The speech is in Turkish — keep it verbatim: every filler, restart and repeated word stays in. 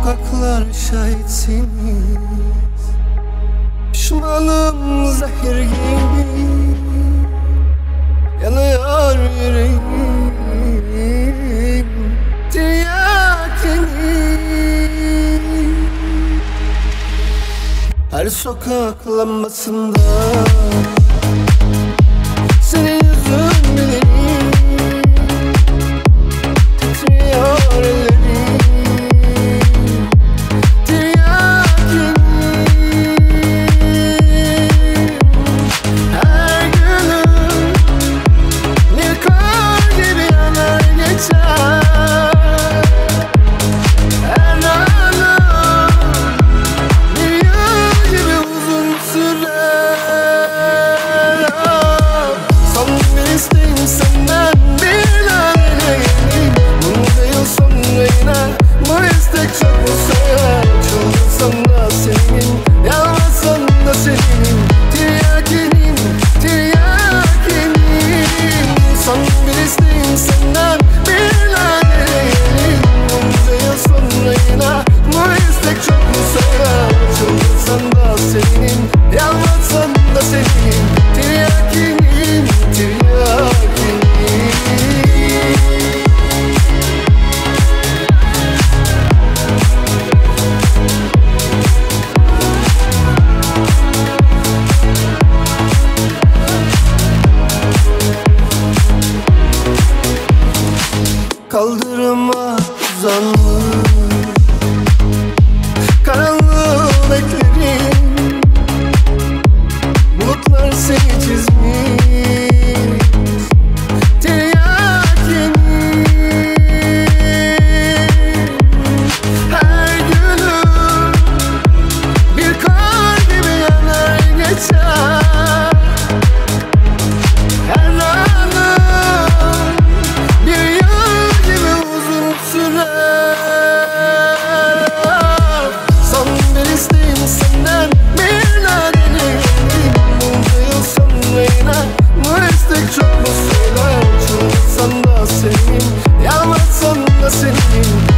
sokaklar şahitsiniz. Pişmanım zehir gibi, yanıyor yüreğim tiryakini. Her sokak lambasında senin yüzün bilirim, titriyor ellerim tiryakini. Her günüm bir kar gibi yanar geçer. Her anım bir yıl gibi uzun sürer. Son bir isteğim senden bir lale geleyim. Bunca yıl sonra yine bu istek çok mu sayar? Çıldırsan da senin, yalvarsan da senin, tiryakinim, tiryakinim. Son bir isteğim senden bir lale geleyim. Bunca yıl sonra yine bu istek çok mu sayar? Çıldırsan da senin, yalvarsan da senin, tiryakinim, tiryakinim. Kaldırıma uzanmış karanlığı beklerim. Bulutlar seni çizmiş tiryakinim. Her günüm bir kar gibi yanar geçer. Her anım bir yıl gibi uzun sürer. Son bir isteğim senden bir nadeni geleyim. Bunca yıl sonra yine bu istek çok mu söyler? Çığlıksan da senin, yalvarsan da senin,